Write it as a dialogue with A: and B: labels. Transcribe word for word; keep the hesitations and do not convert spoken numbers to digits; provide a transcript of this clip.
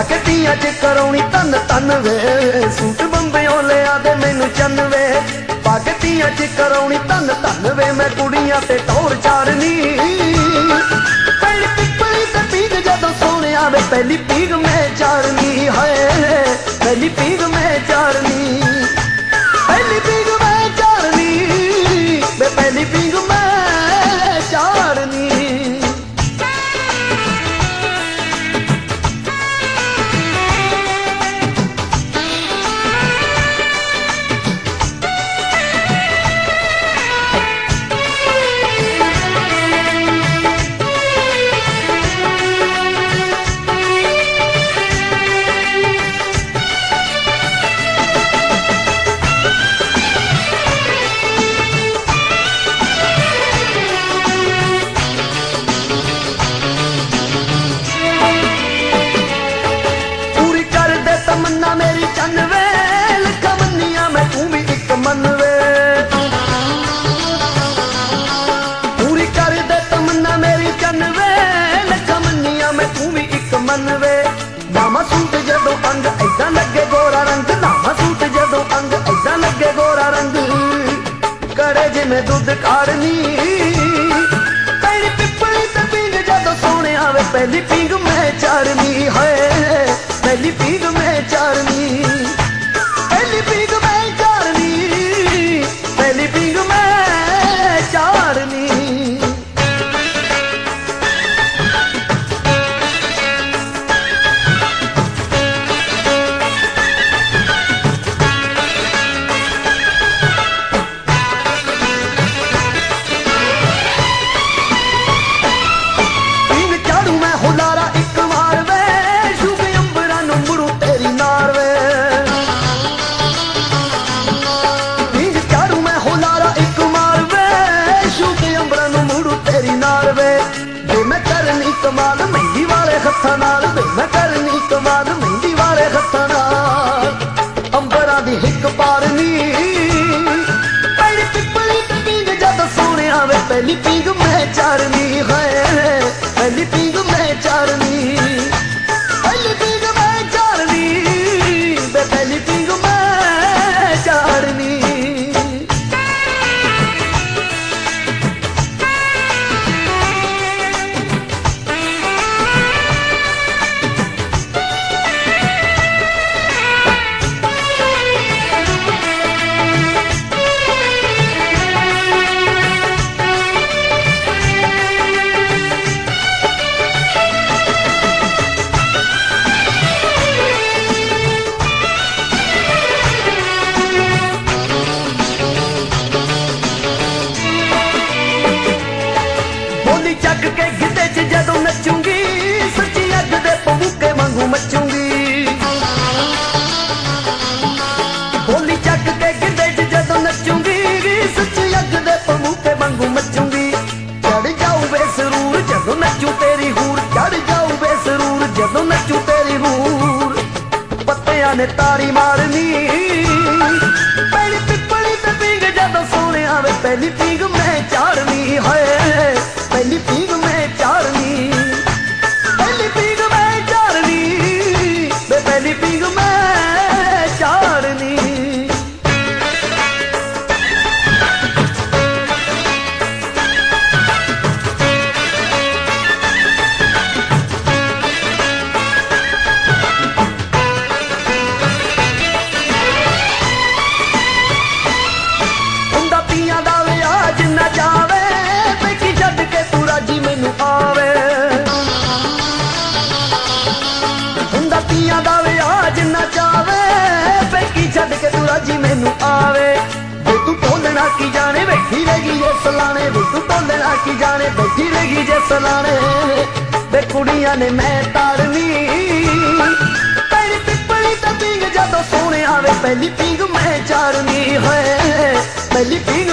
A: पाकतियां च कराउणी तन तन वे सूट बंबियों लिया दे मैनू चन वे पाकतियां च कराउणी तन तन वे मैं कुड़ियां ते टौर चारनी पहली पिपली ते पीग जदों सोने आवे पहली पीग मैं चारनी है पहली पीग मैं चारनी पहली पीग मैं चारनी वे पहली पीग मैं चारनी मेरी चन वे लिखा मनिया मैं तू भी एक मन वे पूरी कर दे तमन्ना मेरी चन वे लिखा मनिया मैं तू भी एक मन वे नामा सूट जदों अंग ऐसा लगे गोरा रंग नामा सूट जदों अंग ऐसा लगे गोरा रंग करे जिमें दुध काढ़नी पहली पिपली ते पींग जदों सोने आवे पहली पींग मैं चारनी है पहली पीग मैं चारनी पहली पीग मैं चारनी पहली पीग मैं चारनी पीग चाड़ू मैं हुलारा एक मार वे कमाल मेहंदी वाले हत्थां नाल वे मैं करनी कमाल मेहंदी वाले हत्थां नाल अंबरां दी हिक पारनी पहली पिपली ते पींग जद सोने आवे पहली पींग मैं चारनी है पहली पींग मैं चारनी पहली पींग मैं चारनी वे पहली पींग मैं चारनी जग के गिद्धे च जदों नचूंगी सच्ची अग दे पबूके वांगू मचूंगी बोली जग के गिद्धे च जदों नचूंगी सच्ची अग दे पबूके वांगू मचूंगी चढ़ जाऊ वे सरूर जदों नचू तेरी हूर चढ़ जाऊ वे सरूर जदों नचू तेरी हूर पत्तियां ने तारी मारनी पहली पिपली ते पींग जदों सोने आवे पहली पींग मैं चारनी है पहली पीग मैं चारनी पहली पीग मैं चारनी वे पहली पीग मैं चारनी हुंदा पियां दा विआह जिन्ना जावे पियां दा विआह जिन्ना चावे बेकी छड्ड के तू राजी मैनू आवे वे तू ढोलना की जाने बैठी रहेगी जे सलाने वे तू ढोलना की जाने बैठी रहेगी जे सलाने वे कुड़ियां ने मैं तारनी पहली पिपली ते पींग जदों सोने आवे पहली पींग मैं चारनी है पहली पींग